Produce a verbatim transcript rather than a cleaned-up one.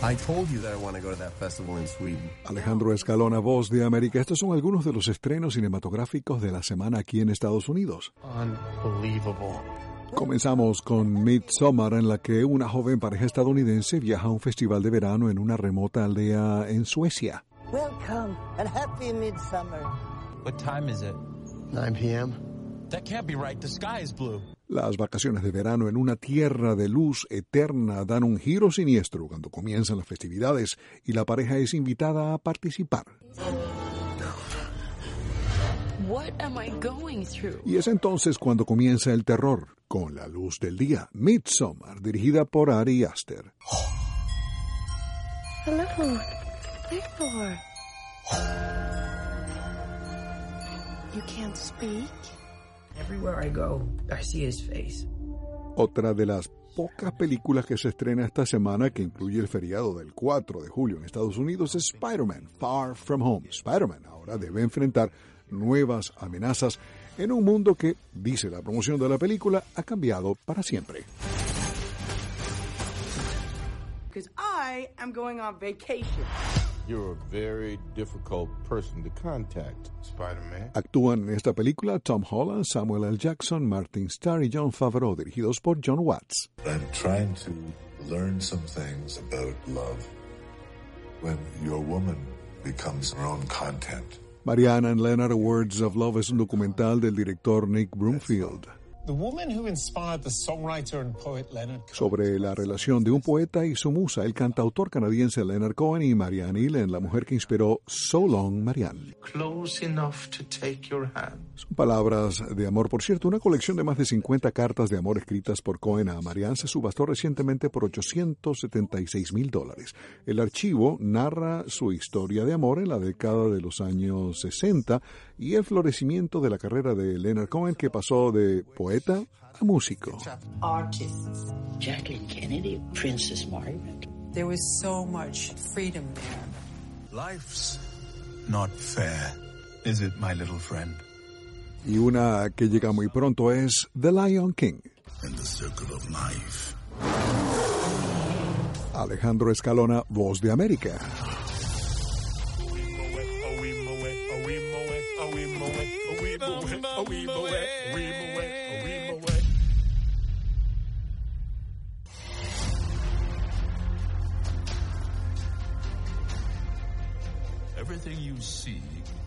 I told you that I want to go to that festival in Sweden. Alejandro Escalona, Voz de América. Estos son algunos de los estrenos cinematográficos de la semana aquí en Estados Unidos. Unbelievable. Comenzamos con Midsommar, en la que una joven pareja estadounidense viaja a un festival de verano en una remota aldea en Suecia. Welcome and happy midsummer. What time is it? nine p.m. That can't be right. The sky is blue. Las vacaciones de verano en una tierra de luz eterna dan un giro siniestro cuando comienzan las festividades y la pareja es invitada a participar. What am I going through? Y es entonces cuando comienza el terror, con la luz del día. Midsommar, dirigida por Ari Aster. Hello, Victor. You can't speak? Everywhere I go, I see his face. Otra de las pocas películas que se estrena esta semana, que incluye el feriado del cuatro de julio en Estados Unidos, es Spider-Man, Far From Home. Spider-Man ahora debe enfrentar nuevas amenazas en un mundo que, dice la promoción de la película, ha cambiado para siempre. Because I am going on vacation. You're a very difficult person to contact, Spider-Man. Actúan en esta película Tom Holland, Samuel L. Jackson, Martin Starr y Jon Favreau, dirigidos por John Watts. I'm trying to learn some things about love. When your woman becomes her own content. Mariana and Leonard, Words of Love es un documental del director Nick Broomfield. The woman who inspired the songwriter and poet Leonard Cohen. Sobre la relación de un poeta y su musa, el cantautor canadiense Leonard Cohen, y Marianne Illen, la mujer que inspiró So Long, Marianne. Close enough to take your hand. Son palabras de amor. Por cierto, una colección de más de cincuenta cartas de amor escritas por Cohen a Marianne se subastó recientemente por ochocientos setenta y seis mil dólares. El archivo narra su historia de amor en la década de los años sesenta y el florecimiento de la carrera de Leonard Cohen, que pasó de poeta a músico. Artists. Jacqueline Kennedy, Princess Margaret. There was so much freedom there. Life's not fair, is it, my little friend? Y una que llega muy pronto es The Lion King. In the circle of life. Alejandro Escalona, Voz de América. Everything you see